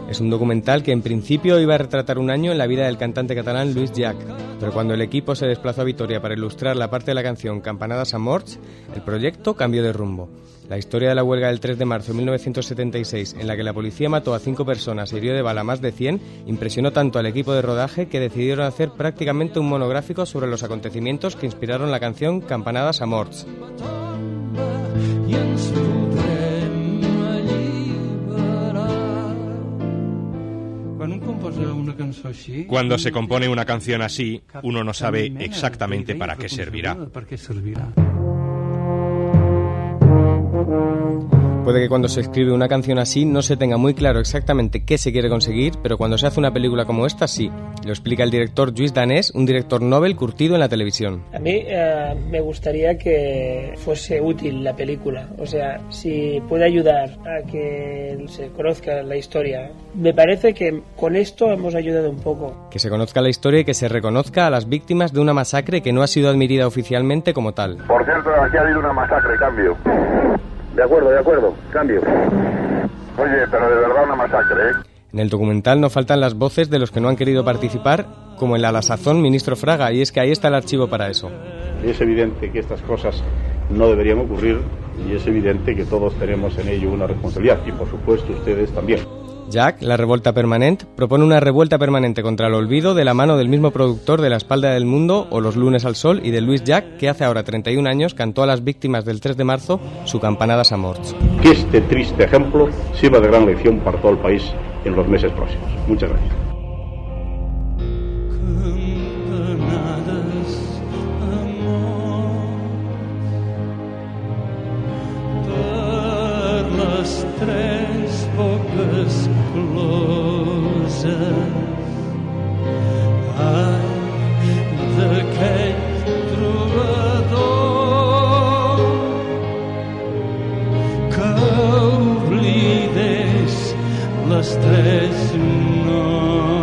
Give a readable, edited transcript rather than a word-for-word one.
Es un documental que en principio iba a retratar un año en la vida del cantante catalán Lluís Llach, pero cuando el equipo se desplazó a Vitoria para ilustrar la parte de la canción Campanades a Morts, el proyecto cambió de rumbo. La historia de la huelga del 3 de marzo de 1976, en la que la policía mató a 5 personas y hirió de bala a más de 100, impresionó tanto al equipo de rodaje que decidieron hacer prácticamente un monográfico sobre los acontecimientos que inspiraron la canción Campanades a Morts. Cuando se compone una canción así, uno no sabe exactamente para qué servirá. Puede que cuando se escribe una canción así no se tenga muy claro exactamente qué se quiere conseguir, pero cuando se hace una película como esta, sí. Lo explica el director Lluís Danés, un director Nobel curtido en la televisión. A mí me gustaría que fuese útil la película. O sea, si puede ayudar a que se conozca la historia. Me parece que con esto hemos ayudado un poco. Que se conozca la historia y que se reconozca a las víctimas de una masacre que no ha sido admitida oficialmente como tal. Por cierto, aquí ha habido una masacre, cambio. De acuerdo, cambio. Oye, pero de verdad una masacre, ¿eh? En el documental no faltan las voces de los que no han querido participar, como el a la sazón ministro Fraga, y es que ahí está el archivo para eso. Es evidente que estas cosas no deberían ocurrir y es evidente que todos tenemos en ello una responsabilidad y por supuesto ustedes también. Llach, la revuelta permanente, propone una revuelta permanente contra el olvido de la mano del mismo productor de La espalda del mundo o Los lunes al sol y de Lluís Llach, que hace ahora 31 años cantó a las víctimas del 3 de marzo su Campanades a Morts. Que este triste ejemplo sirva de gran lección para todo el país en los meses próximos. Muchas gracias. Les tres no